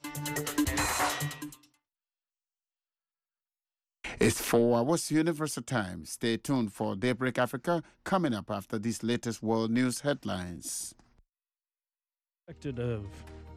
It's 4 hours Universal Time. Stay tuned for Daybreak Africa coming up after these latest world news headlines. Of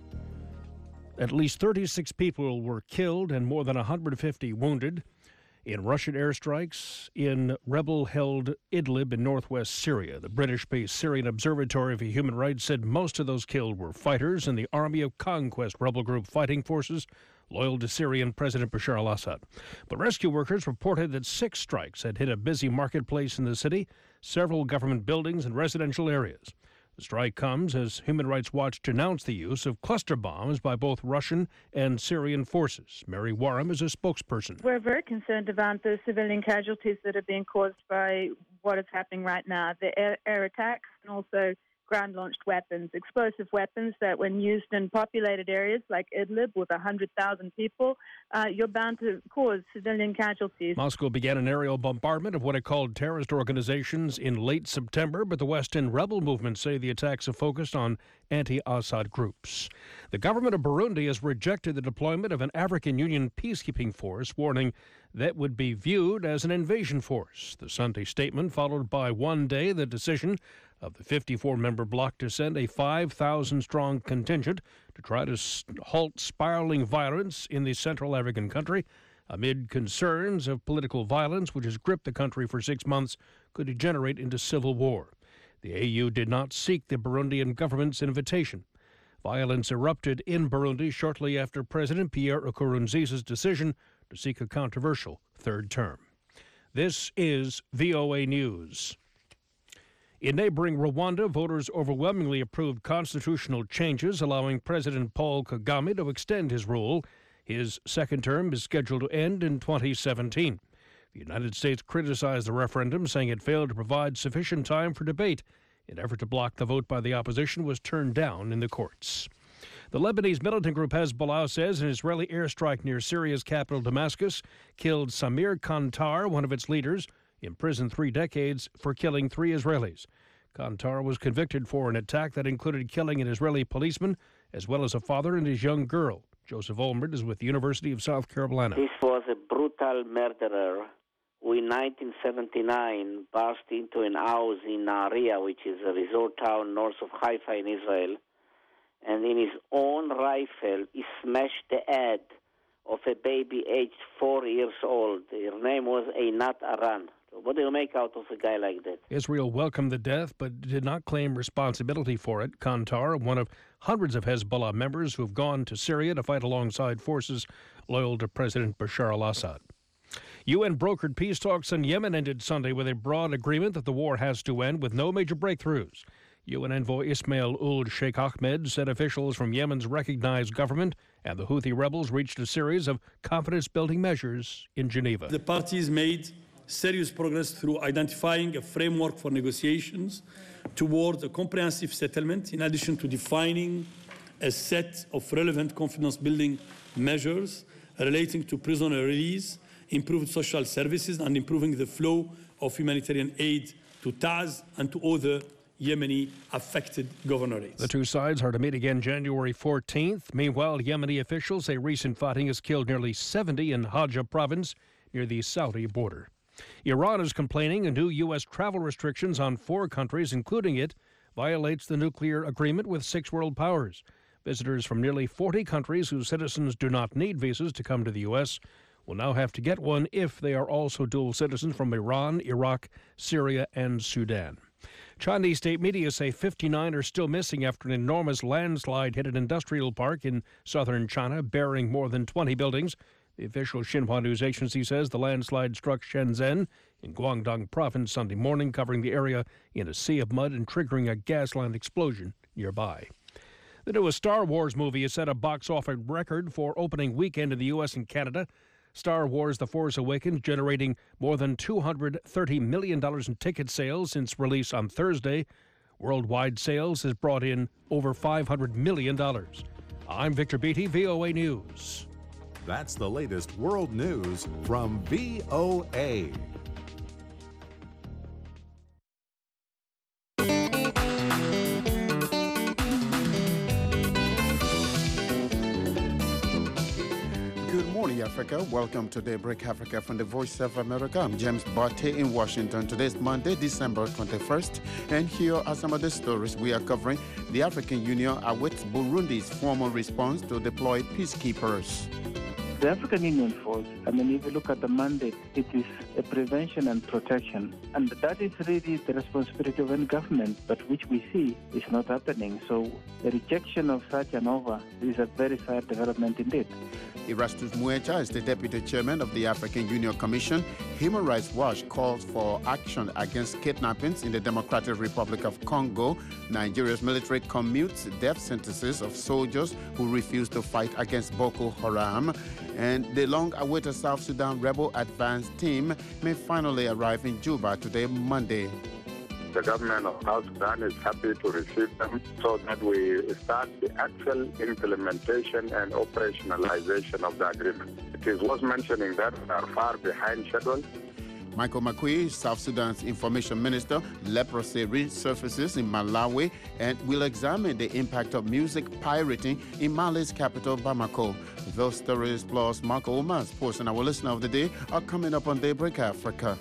at least 36 people were killed and more than 150 wounded in Russian airstrikes in rebel-held Idlib in northwest Syria. The British-based Syrian Observatory for Human Rights said most of those killed were fighters in the Army of Conquest rebel group fighting forces loyal to Syrian President Bashar al-Assad. But rescue workers reported that 6 strikes had hit a busy marketplace in the city, several government buildings, and residential areas. The strike comes as Human Rights Watch denounced the use of cluster bombs by both Russian and Syrian forces. Mary Warham is a spokesperson. We're very concerned about the civilian casualties that are being caused by what is happening right now, the air attacks and also ground-launched weapons, explosive weapons that when used in populated areas like Idlib with 100,000 people, you're bound to cause civilian casualties. Moscow began an aerial bombardment of what it called terrorist organizations in late September, but the West End rebel movements say the attacks have focused on anti-Assad groups. The government of Burundi has rejected the deployment of an African Union peacekeeping force, warning that would be viewed as an invasion force. The Sunday statement followed by one day the decision of the 54-member bloc to send a 5,000-strong contingent to try to halt spiraling violence in the Central African country amid concerns of political violence, which has gripped the country for 6 months, could degenerate into civil war. The AU did not seek the Burundian government's invitation. Violence erupted in Burundi shortly after President Pierre Nkurunziza's decision to seek a controversial third term. This is VOA News. In neighboring Rwanda, voters overwhelmingly approved constitutional changes allowing President Paul Kagame to extend his rule. His second term is scheduled to end in 2017. The United States criticized the referendum, saying it failed to provide sufficient time for debate. An effort to block the vote by the opposition was turned down in the courts. The Lebanese militant group Hezbollah says an Israeli airstrike near Syria's capital Damascus killed Samir Kantar, one of its leaders, imprisoned 3 decades for killing 3 Israelis. Kantar was convicted for an attack that included killing an Israeli policeman, as well as a father and his young girl. Joseph Olmert is with the University of South Carolina. This was a brutal murderer who in 1979 burst into an house in Nahariya, which is a resort town north of Haifa in Israel, and in his own rifle he smashed the head of a baby aged 4 years old. Her name was Einat Aran. What do you make out of a guy like that? Israel welcomed the death, but did not claim responsibility for it. Kantar, one of hundreds of Hezbollah members who have gone to Syria to fight alongside forces loyal to President Bashar al-Assad. UN-brokered peace talks in Yemen ended Sunday with a broad agreement that the war has to end with no major breakthroughs. UN envoy Ismail Ould Sheikh Ahmed said officials from Yemen's recognized government and the Houthi rebels reached a series of confidence-building measures in Geneva. The parties made serious progress through identifying a framework for negotiations toward a comprehensive settlement, in addition to defining a set of relevant confidence-building measures relating to prisoner release, improved social services, and improving the flow of humanitarian aid to Taz and to other Yemeni affected governorates. The two sides are to meet again January 14th. Meanwhile, Yemeni officials say recent fighting has killed nearly 70 in Hajj province near the Saudi border. Iran is complaining a new U.S. travel restrictions on 4 countries, including it, violates the nuclear agreement with 6 world powers. Visitors from nearly 40 countries whose citizens do not need visas to come to the U.S. will now have to get one if they are also dual citizens from Iran, Iraq, Syria, and Sudan. Chinese state media say 59 are still missing after an enormous landslide hit an industrial park in southern China, burying more than 20 buildings. The official Xinhua news agency says the landslide struck Shenzhen in Guangdong province Sunday morning, covering the area in a sea of mud and triggering a gas line explosion nearby. The newest Star Wars movie has set a box office record for opening weekend in the U.S. and Canada. Star Wars The Force Awakens generating more than $230 million in ticket sales since release on Thursday. Worldwide sales has brought in over $500 million. I'm Victor Beattie, VOA News. That's the latest world news from VOA. Africa. Welcome to Daybreak Africa from the Voice of America. I'm James Barté in Washington. Today's Monday, December 21st. And here are some of the stories we are covering. The African Union awaits Burundi's formal response to deploy peacekeepers. The African Union force, if you look at the mandate, it is a prevention and protection. And that is really the responsibility of any government, but which we see is not happening. So the rejection of such an offer is a very sad development indeed. Erastus Muecha is the deputy chairman of the African Union Commission. Human Rights Watch calls for action against kidnappings in the Democratic Republic of Congo. Nigeria's military commutes death sentences of soldiers who refuse to fight against Boko Haram. And the long-awaited South Sudan rebel advance team may finally arrive in Juba today, Monday. The government of South Sudan is happy to receive them so that we start the actual implementation and operationalization of the agreement. It is worth mentioning that we are far behind schedule. Michael Makui, South Sudan's information minister. Leprosy resurfaces in Malawi and will examine the impact of music pirating in Mali's capital, Bamako. Those stories plus Marco Omar's post and our listener of the day are coming up on Daybreak Africa.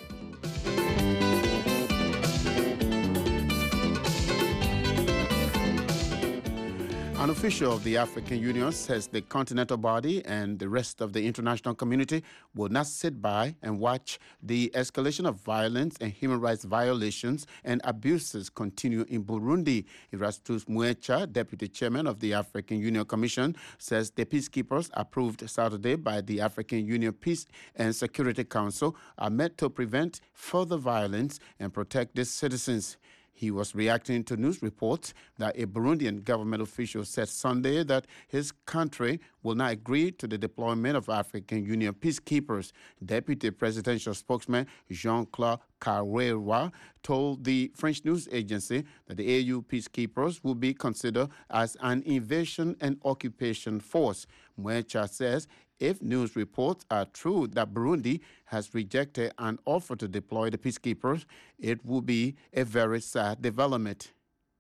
An official of the African Union says the continental body and the rest of the international community will not sit by and watch the escalation of violence and human rights violations and abuses continue in Burundi. Erastus Muecha, deputy chairman of the African Union Commission, says the peacekeepers approved Saturday by the African Union Peace and Security Council are meant to prevent further violence and protect its citizens. He was reacting to news reports that a Burundian government official said Sunday that his country will not agree to the deployment of African Union peacekeepers. Deputy presidential spokesman Jean-Claude Carrera told the French news agency that the AU peacekeepers will be considered as an invasion and occupation force. Muecha says if news reports are true that Burundi has rejected an offer to deploy the peacekeepers, it will be a very sad development.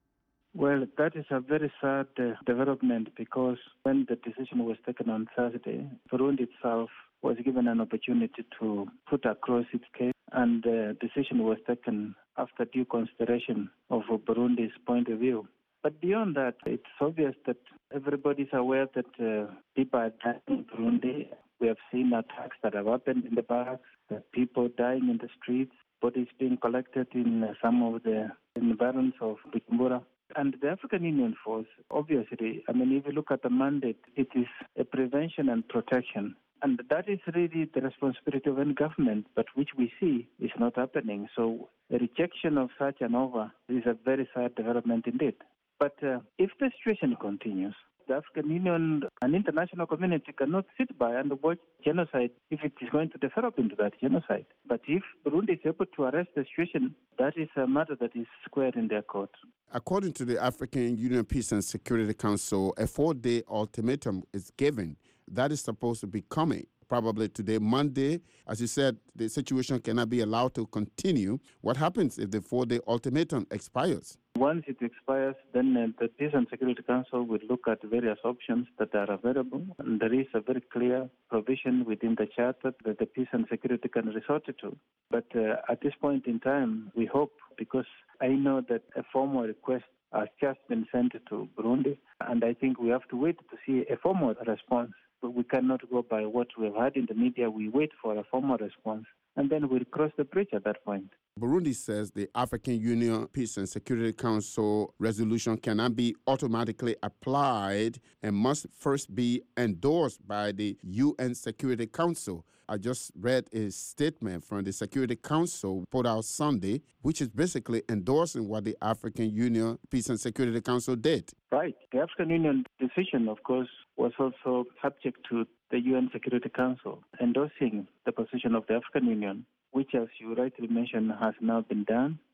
Well, that is a very sad development because when the decision was taken on Thursday, Burundi itself was given an opportunity to put across its case, and the decision was taken after due consideration of Burundi's point of view. But beyond that, it's obvious that everybody is aware that people are dying in Burundi. We have seen attacks that have happened in the barracks, people dying in the streets, bodies being collected in some of the environs of Bujumbura. And the African Union force, obviously, if you look at the mandate, it is a prevention and protection. And that is really the responsibility of any government, but which we see is not happening. So the rejection of such an offer is a very sad development indeed. But if the situation continues, the African Union and international community cannot sit by and watch genocide if it is going to develop into that genocide. But if Burundi is able to arrest the situation, that is a matter that is squared in their court. According to the African Union Peace and Security Council, a 4-day ultimatum is given. That is supposed to be coming probably today, Monday. As you said, the situation cannot be allowed to continue. What happens if the 4-day ultimatum expires? Once it expires, then the Peace and Security Council will look at various options that are available. And there is a very clear provision within the Charter that the Peace and Security can resort to. But at this point in time, we hope, because I know that a formal request has just been sent to Burundi, and I think we have to wait to see a formal response. But we cannot go by what we've heard in the media. We wait for a formal response, and then we'll cross the bridge at that point. Burundi says the African Union Peace and Security Council resolution cannot be automatically applied and must first be endorsed by the UN Security Council. I just read a statement from the Security Council put out Sunday, which is basically endorsing what the African Union Peace and Security Council did. Right. The African Union decision, of course, was also subject to the UN Security Council endorsing the position of the African Union, which, as you rightly mentioned, has now been done.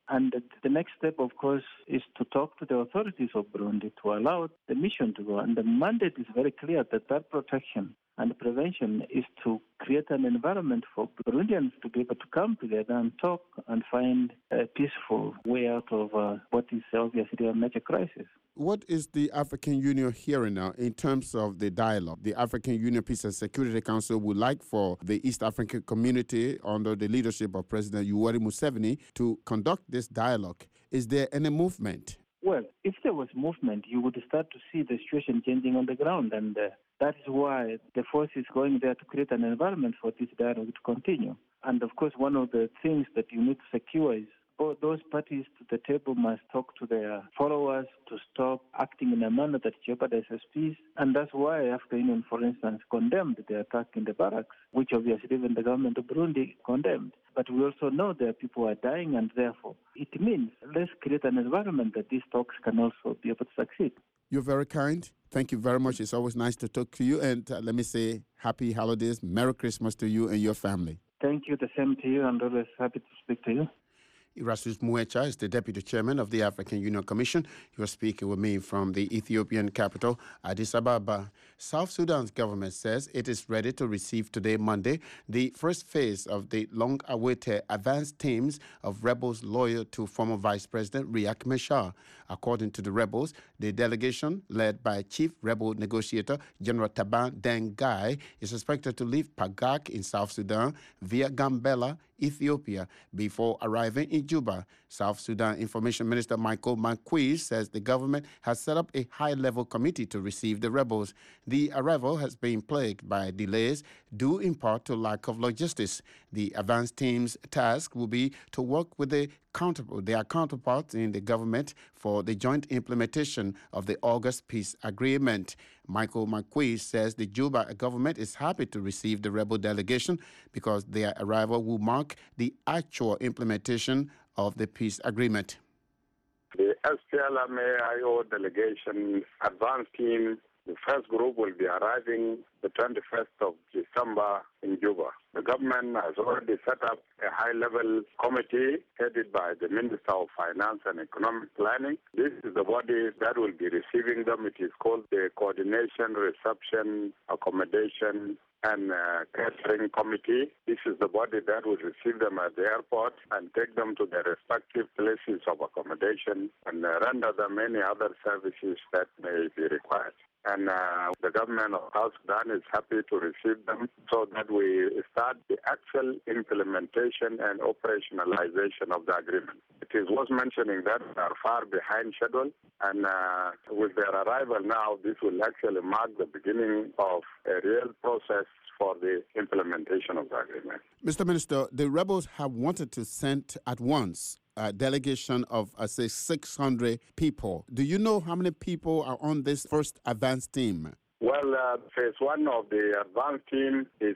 And the next step, of course, is to talk to the authorities of Burundi to allow the mission to go. And the mandate is very clear that protection and prevention is to create an environment for Burundians to be able to come together and talk and find a peaceful way out of what is obviously a major crisis. What is the African Union hearing now in terms of the dialogue? The African Union Peace and Security Council would like for the East African community under the leadership of President Yoweri Museveni to conduct this dialogue. Is there any movement? Well, if there was movement, you would start to see the situation changing on the ground, and that is why the force is going there to create an environment for this dialogue to continue. And of course, one of the things that you need to secure is those parties to the table must talk to their followers to stop acting in a manner that jeopardizes peace. And that's why African Union, for instance, condemned the attack in the barracks, which obviously even the government of Burundi condemned. But we also know that people are dying, and therefore it means let's create an environment that these talks can also be able to succeed. You're very kind. Thank you very much. It's always nice to talk to you. And let me say happy holidays. Merry Christmas to you and your family. Thank you. The same to you, and always happy to speak to you. Erastus Muecha is the Deputy Chairman of the African Union Commission. He was speaking with me from the Ethiopian capital, Addis Ababa. South Sudan's government says it is ready to receive today, Monday, the first phase of the long-awaited advanced teams of rebels loyal to former Vice President Riek Machar. According to the rebels, the delegation, led by Chief Rebel Negotiator General Taban Deng Gai, is expected to leave Pagak in South Sudan via Gambela, Ethiopia, before arriving in Juba. South Sudan Information Minister Michael Makuei says the government has set up a high-level committee to receive the rebels. The arrival has been plagued by delays due in part to lack of logistics. The advanced team's task will be to work with their counterparts in the government for the joint implementation of the August peace agreement. Michael Makuei says the Juba government is happy to receive the rebel delegation because their arrival will mark the actual implementation of the peace agreement. The SPLM-AIO delegation advanced team, the first group will be arriving the 21st of December in Juba. The government has already set up a high-level committee headed by the Minister of Finance and Economic Planning. This is the body that will be receiving them. It is called the Coordination, Reception, Accommodation, and Catering Committee. This is the body that will receive them at the airport and take them to their respective places of accommodation and render them any other services that may be required. And the government of South Sudan is happy to receive them so that we start the actual implementation and operationalization of the agreement. It is worth mentioning that we are far behind schedule, and with their arrival now, this will actually mark the beginning of a real process for the implementation of the agreement. Mr. Minister, the rebels have wanted to send at once a delegation of, say, 600 people. Do you know how many people are on this first advanced team? Well, phase one of the advanced team is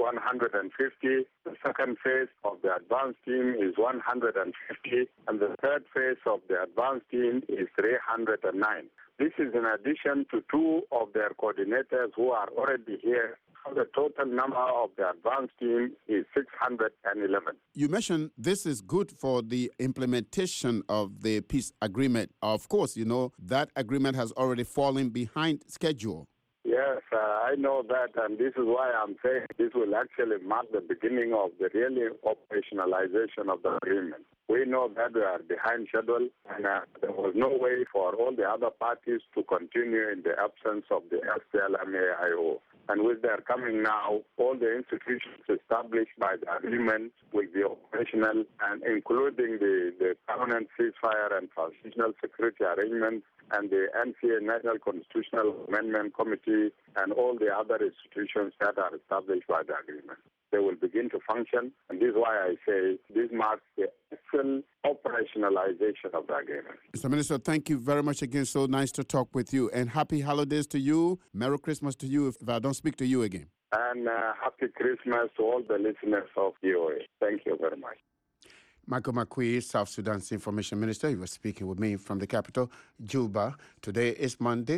150. The second phase of the advanced team is 150. And the third phase of the advanced team is 309. This is in addition to two of their coordinators who are already here. The total number of the advanced team is 611. You mentioned this is good for the implementation of the peace agreement. Of course, you know, that agreement has already fallen behind schedule. Yes, I know that, and this is why I'm saying this will actually mark the beginning of the really operationalization of the agreement. We know that we are behind schedule, and there was no way for all the other parties to continue in the absence of the SPLM-AIO. And with their coming now, all the institutions established by the agreement will be operational, and including the permanent ceasefire and transitional security arrangements, and the NCA National Constitutional Amendment Committee, and all the other institutions that are established by the agreement. They will begin to function, and this is why I say this marks the actual operationalization of the agreement. Mr. Minister, thank you very much again. So nice to talk with you, and happy holidays to you. Merry Christmas to you if I don't speak to you again. And happy Christmas to all the listeners of VOA. Thank you very much. Michael Makuei, South Sudan's Information Minister. He was speaking with me from the capital, Juba. Today is Monday,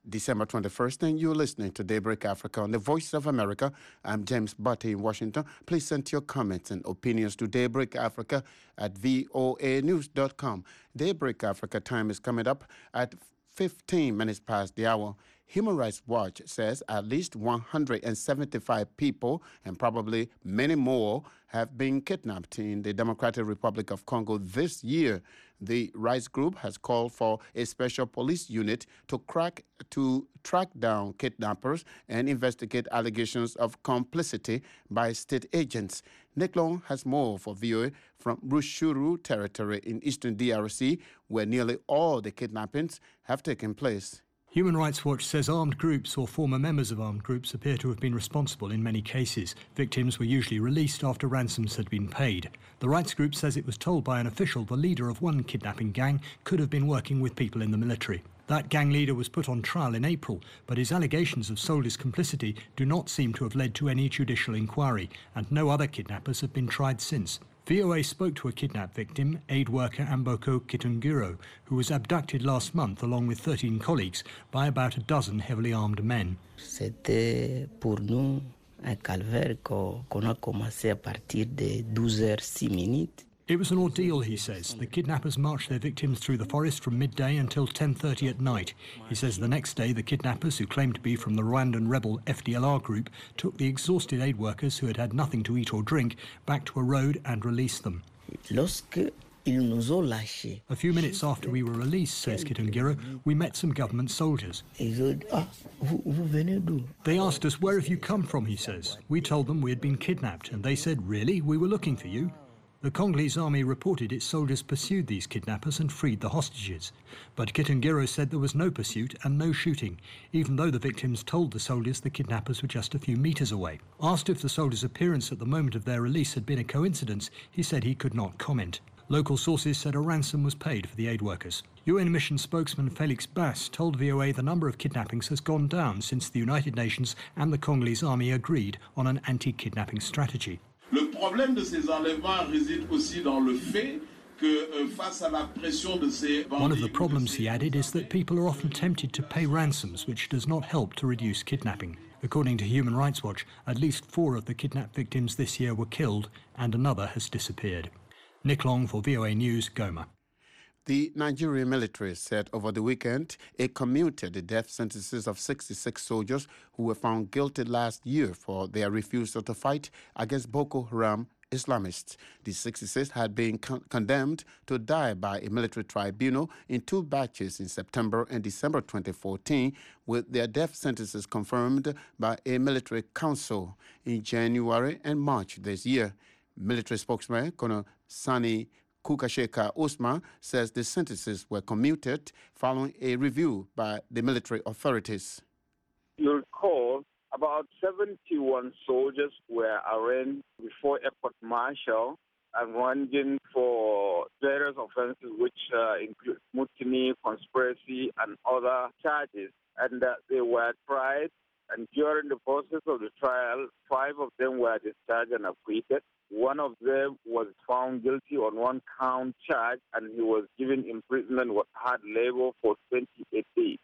December 21st, and you're listening to Daybreak Africa on the Voice of America. I'm James Butte in Washington. Please send your comments and opinions to Daybreak Africa at voanews.com. Daybreak Africa time is coming up at 15 minutes past the hour. Human Rights Watch says at least 175 people, and probably many more, have been kidnapped in the Democratic Republic of Congo this year. The rights group has called for a special police unit to track down kidnappers and investigate allegations of complicity by state agents. Nick Long has more for VOA from Rushuru territory in eastern DRC, where nearly all the kidnappings have taken place. Human Rights Watch says armed groups or former members of armed groups appear to have been responsible in many cases. Victims were usually released after ransoms had been paid. The rights group says it was told by an official the leader of one kidnapping gang could have been working with people in the military. That gang leader was put on trial in April, but his allegations of soldiers' complicity do not seem to have led to any judicial inquiry, and no other kidnappers have been tried since. VOA spoke to a kidnapped victim, aid worker Amboko Kitungiro, who was abducted last month along with 13 colleagues by about a dozen heavily armed men. C'était pour nous un calvaire qu'on a commencé à partir de 12h06. It was an ordeal, he says. The kidnappers marched their victims through the forest from midday until 10:30 at night. He says the next day the kidnappers, who claimed to be from the Rwandan rebel FDLR group, took the exhausted aid workers who had had nothing to eat or drink back to a road and released them. A few minutes after we were released, says Kitungiro, we met some government soldiers. They asked us, "Where have you come from?" he says. We told them we had been kidnapped, and they said, "Really? We were looking for you." The Congolese army reported its soldiers pursued these kidnappers and freed the hostages. But Kitungiro said there was no pursuit and no shooting, even though the victims told the soldiers the kidnappers were just a few meters away. Asked if the soldiers' appearance at the moment of their release had been a coincidence, he said he could not comment. Local sources said a ransom was paid for the aid workers. UN mission spokesman Felix Bass told VOA the number of kidnappings has gone down since the United Nations and the Congolese army agreed on an anti-kidnapping strategy. Le problème de ces enlèvements réside aussi dans le fait que face à la pression de ces bandits. One of the problems, he added, is that people are often tempted to pay ransoms, which does not help to reduce kidnapping. According to Human Rights Watch, at least 4 of the kidnapped victims this year were killed and another has disappeared. Nick Long for VOA News, Goma. The Nigerian military said over the weekend it commuted the death sentences of 66 soldiers who were found guilty last year for their refusal to fight against Boko Haram Islamists. The 66 had been condemned to die by a military tribunal in 2 batches in September and December 2014, with their death sentences confirmed by a military council in January and March this year. Military spokesman Colonel Sani Kukasheka Usman says the sentences were commuted following a review by the military authorities. You'll recall about 71 soldiers were arraigned before a court-martial and ranging for various offenses which include mutiny, conspiracy, and other charges. And they were tried, and during the process of the trial, 5 of them were discharged and acquitted. One of them was found guilty on 1 count charge, and he was given imprisonment with hard labor for 28 days.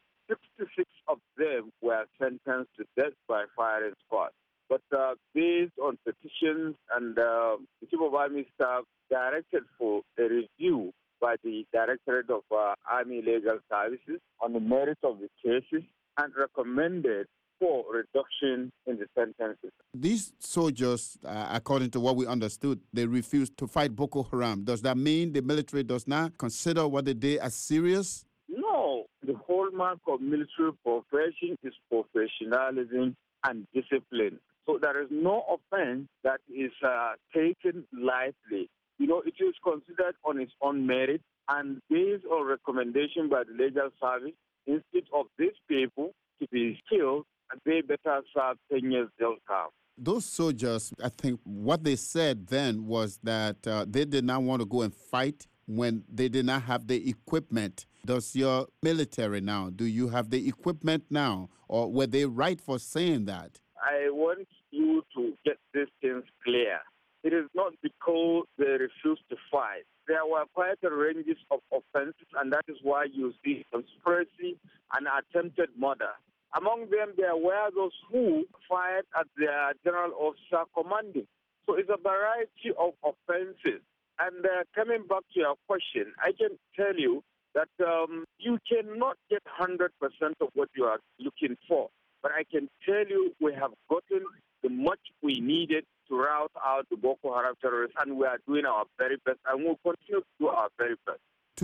66 of them were sentenced to death by firing squad. But based on petitions and the Chief of Army Staff directed for a review by the Directorate of Army Legal Services on the merits of the cases and recommended for reduction in the sentences. These soldiers, according to what we understood, they refused to fight Boko Haram. Does that mean the military does not consider what they did as serious? No. The hallmark of military profession is professionalism and discipline. So there is no offense that is taken lightly. You know, it is considered on its own merit, and based on recommendation by the legal service, instead of these people to be killed, they better serve 10 years jail term. Those soldiers, I think what they said then was that they did not want to go and fight when they did not have the equipment. Does your military now, do you have the equipment now? Or were they right for saying that? I want you to get these things clear. it is not because they refused to fight. There were quite a range of offenses, and that is why you see conspiracy and attempted murder. Among them, there were those who fired at their general officer commanding. So it's a variety of offenses. And coming back to your question, I can tell you that you cannot get 100% of what you are looking for. But I can tell you we have gotten the much we needed to rout out the Boko Haram terrorists, and we are doing our very best, and we'll continue to do our very best.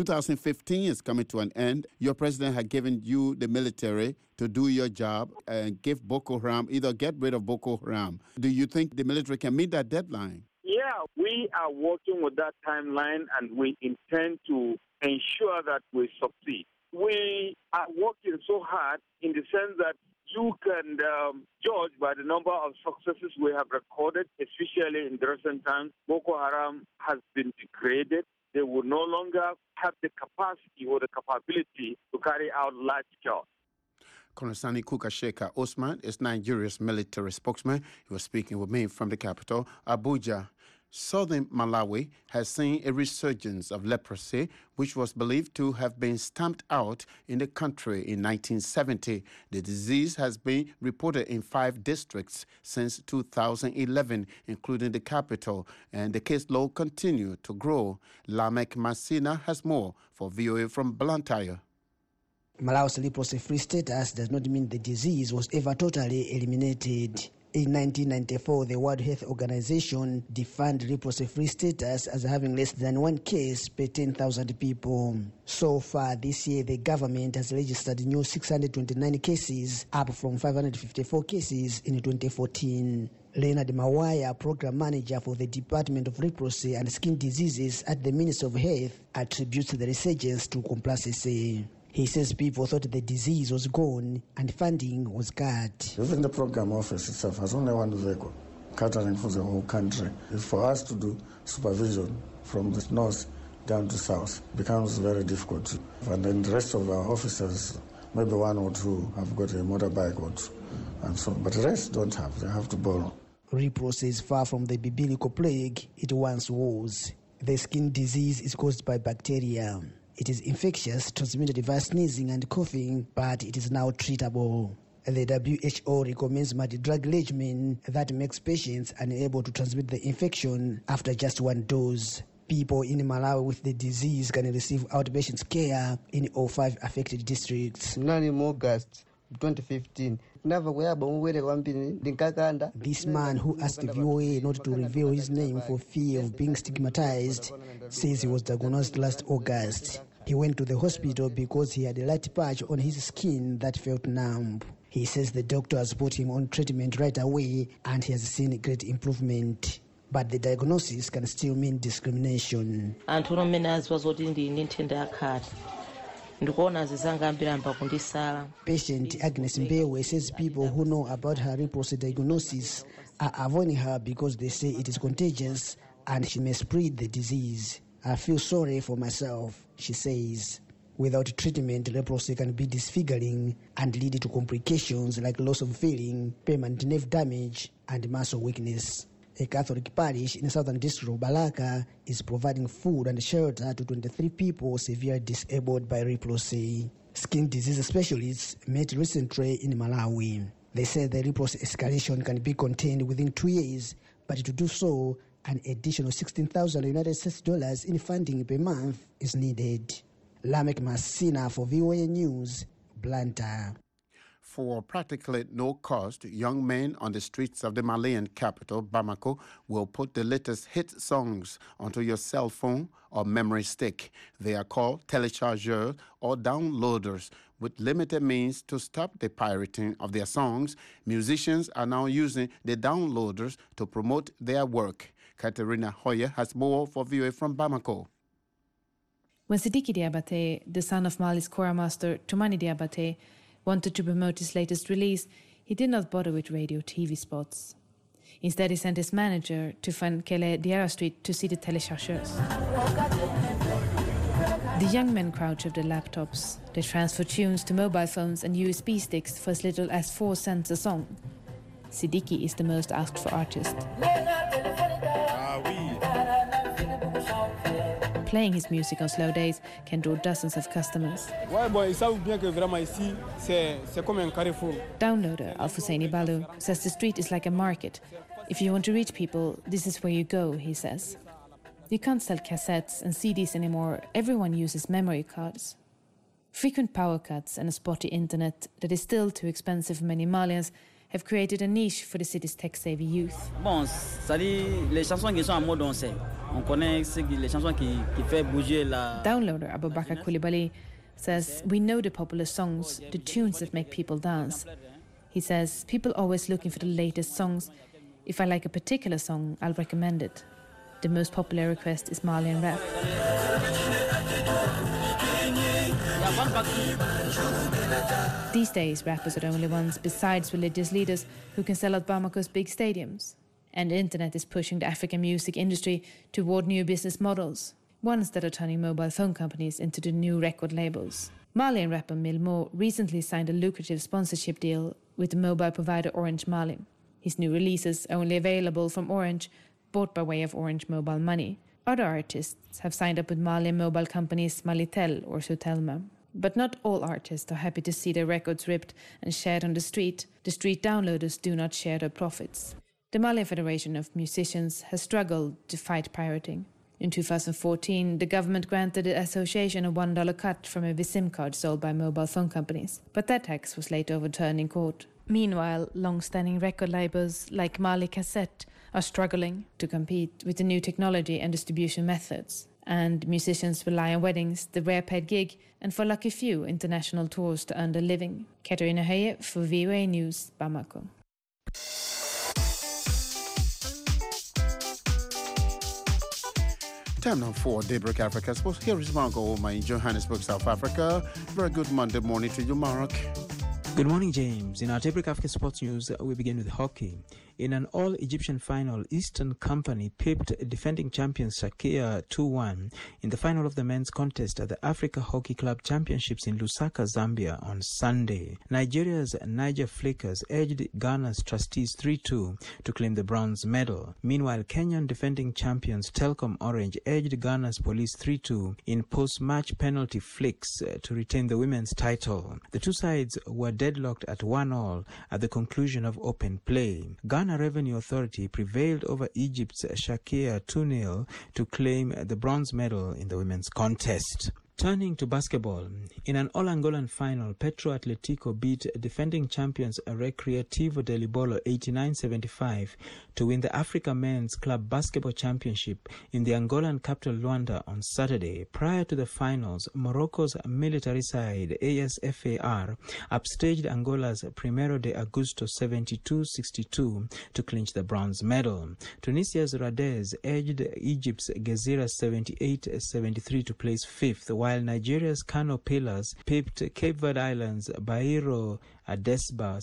2015 is coming to an end. Your president had given you the military to do your job and give Boko Haram, either get rid of Boko Haram. Do you think the military can meet that deadline? Yeah, we are working with that timeline, and we intend to ensure that we succeed. We are working so hard in the sense that you can judge by the number of successes we have recorded, especially in the recent times. Boko Haram has been degraded. They will no longer have the capacity or the capability to carry out large scale. Colonel Sani Kukasheka Osman is Nigeria's military spokesman. He was speaking with me from the capital, Abuja. Southern Malawi has seen a resurgence of leprosy, which was believed to have been stamped out in the country in 1970. The disease has been reported in 5 districts since 2011, including the capital, and the caseload continued to grow. Lamek Masina has more for VOA from Blantyre. Malawi's leprosy-free status does not mean the disease was ever totally eliminated. In 1994, the World Health Organization defined leprosy-free status as having less than 1 case per 10,000 people. So far this year, the government has registered new 629 cases, up from 554 cases in 2014. Leonard Mawaya, program manager for the Department of Leprosy and Skin Diseases at the Ministry of Health, attributes the resurgence to complacency. He says people thought the disease was gone and funding was cut. Even the program office itself has only one vehicle catering for the whole country. If for us to do supervision from the north down to south becomes very difficult. And then the rest of our officers, maybe 1 or 2 have got a motorbike or 2, and so on. But the rest don't have. They have to borrow. Leprosy is far from the biblical plague it once was. The skin disease is caused by bacteria. It is infectious, transmitted via sneezing and coughing, but it is now treatable. The WHO recommends multi-drug regimen that makes patients unable to transmit the infection after just 1 dose. People in Malawi with the disease can receive outpatient care in all 5 affected districts. In August 2015, this man, who asked the VOA not to reveal his name for fear of being stigmatized, says he was diagnosed last August. He went to the hospital because he had a light patch on his skin that felt numb. He says the doctor has put him on treatment right away and he has seen great improvement. But the diagnosis can still mean discrimination. Patient Agnes Mbewe says people who know about her leprosy diagnosis are avoiding her because they say it is contagious and she may spread the disease. I feel sorry for myself, she says. Without treatment, leprosy can be disfiguring and lead to complications like loss of feeling, permanent nerve damage, and muscle weakness. A Catholic parish in the southern district of Balaka is providing food and shelter to 23 people severely disabled by leprosy. Skin disease specialists met recently in Malawi. They said the leprosy escalation can be contained within 2 years, but to do so, an additional $16,000 in funding per month is needed. Lamek Masina for VOA News, Blantyre. For practically no cost, young men on the streets of the Malian capital, Bamako, will put the latest hit songs onto your cell phone or memory stick. They are called telechargeurs or downloaders. With limited means to stop the pirating of their songs, musicians are now using the downloaders to promote their work. Katerina Hoyer has more for VOA from Bamako. When Sidiki Diabate, the son of Mali's choir master Toumani Diabate, wanted to promote his latest release, he did not bother with radio TV spots. Instead, he sent his manager to Fankele Diarra Street to see the telechargeurs. The young men crouch over their laptops. They transfer tunes to mobile phones and USB sticks for as little as 4 cents a song. Sidiki is the most asked for artist. playing his music on slow days can draw dozens of customers. Downloader Al-Husseini Balu says the street is like a market. If you want to reach people, this is where you go, he says. You can't sell cassettes and CDs anymore. Everyone uses memory cards. Frequent power cuts and a spotty internet that is still too expensive for many Malians have created a niche for the city's tech-savvy youth. Downloader Abubakar Koulibaly says, we know the popular songs, the tunes that make people dance. He says, people are always looking for the latest songs. If I like a particular song, I'll recommend it. The most popular request is Malian rap. These days, rappers are the only ones, besides religious leaders, who can sell out Bamako's big stadiums. And the internet is pushing the African music industry toward new business models, ones that are turning mobile phone companies into the new record labels. Malian rapper Milmo recently signed a lucrative sponsorship deal with the mobile provider Orange Mali. His new releases are only available from Orange, bought by way of Orange Mobile Money. Other artists have signed up with Malian mobile companies Malitel or Sotelma. But not all artists are happy to see their records ripped and shared on the street. The street downloaders do not share their profits. The Malian Federation of Musicians has struggled to fight pirating. In 2014, the government granted the association a $1 cut from every SIM card sold by mobile phone companies. But that tax was later overturned in court. Meanwhile, long-standing record labels like Mali Cassette are struggling to compete with the new technology and distribution methods. And musicians rely on weddings, the rare paid gig, and for lucky few, international tours to earn their living. Katarina Höje for VOA News, Bamako. Time now for Daybreak Africa Sports. Here is Mark Oma in Johannesburg, South Africa. Very good Monday morning to you, Mark. Good morning, James. In our Daybreak Africa Sports News, we begin with hockey. In an all-Egyptian final, Eastern Company pipped defending champions Shakir 2-1 in the final of the men's contest at the Africa Hockey Club Championships in Lusaka, Zambia on Sunday. Nigeria's Niger Flickers edged Ghana's Trustees 3-2 to claim the bronze medal. Meanwhile, Kenyan defending champions Telkom Orange edged Ghana's Police 3-2 in post-match penalty flicks to retain the women's title. The two sides were deadlocked at 1-1 at the conclusion of open play. Ghana Revenue Authority prevailed over Egypt's Shakir 2-0 to claim the bronze medal in the women's contest. Turning to basketball, in an all-Angolan final, Petro Atletico beat defending champions Recreativo de Libolo 89-75 to win the Africa Men's Club Basketball Championship in the Angolan capital Luanda on Saturday. Prior to the finals, Morocco's military side ASFAR upstaged Angola's Primero de Agosto 72-62 to clinch the bronze medal. Tunisia's Radez edged Egypt's Gezira 78-73 to place fifth, while Nigeria's Kano Pillars pipped Cape Verde Islands Bairo Adesba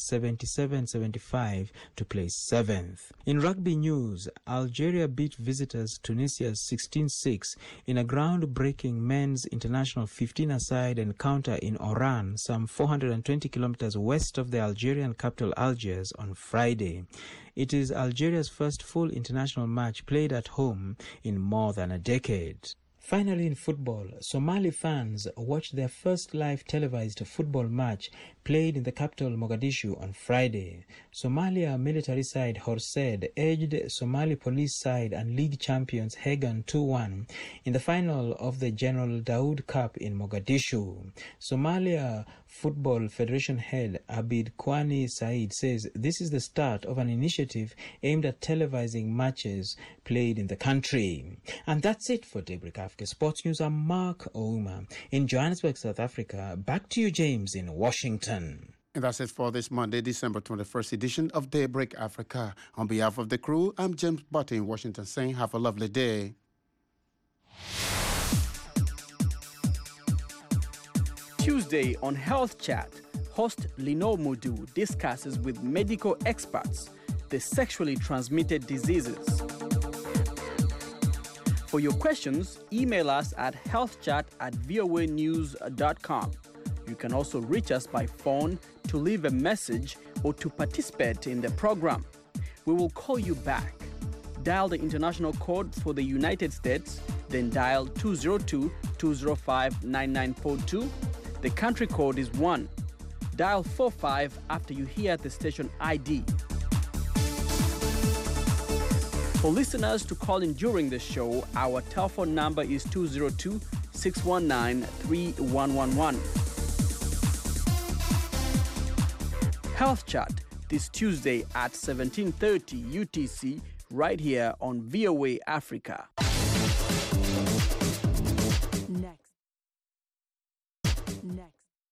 77-75 to place seventh. In rugby news, Algeria beat visitors Tunisia's 16-6 in a groundbreaking men's international 15-a-side encounter in Oran, some 420 kilometers west of the Algerian capital Algiers on Friday. It is Algeria's first full international match played at home in more than a decade. Finally, in football, Somali fans watched their first live televised football match played in the capital Mogadishu on Friday. Somalia military side Horseid edged Somali police side and league champions Hagan 2-1 in the final of the General Daoud Cup in Mogadishu. Somalia Football Federation head Abid Kwani Said says this is the start of an initiative aimed at televising matches played in the country. And that's it for Daybreak Africa Sports News. I'm Mark Ouma in Johannesburg, South Africa. Back to you, James, in Washington. And that's it for this Monday, December 21st edition of Daybreak Africa. On behalf of the crew, I'm James Butte in Washington saying have a lovely day. Tuesday on Health Chat, host Lino Mudu discusses with medical experts the sexually transmitted diseases. For your questions, email us at healthchat@voanews.com. You can also reach us by phone to leave a message or to participate in the program. We will call you back. Dial the international code for the United States then dial 202-205-9942. The country code is 1. Dial 45 after you hear the station ID. For listeners to call in during the show, our telephone number is 202-619-3111. Health Chat this Tuesday at 17:30 UTC right here on VOA Africa.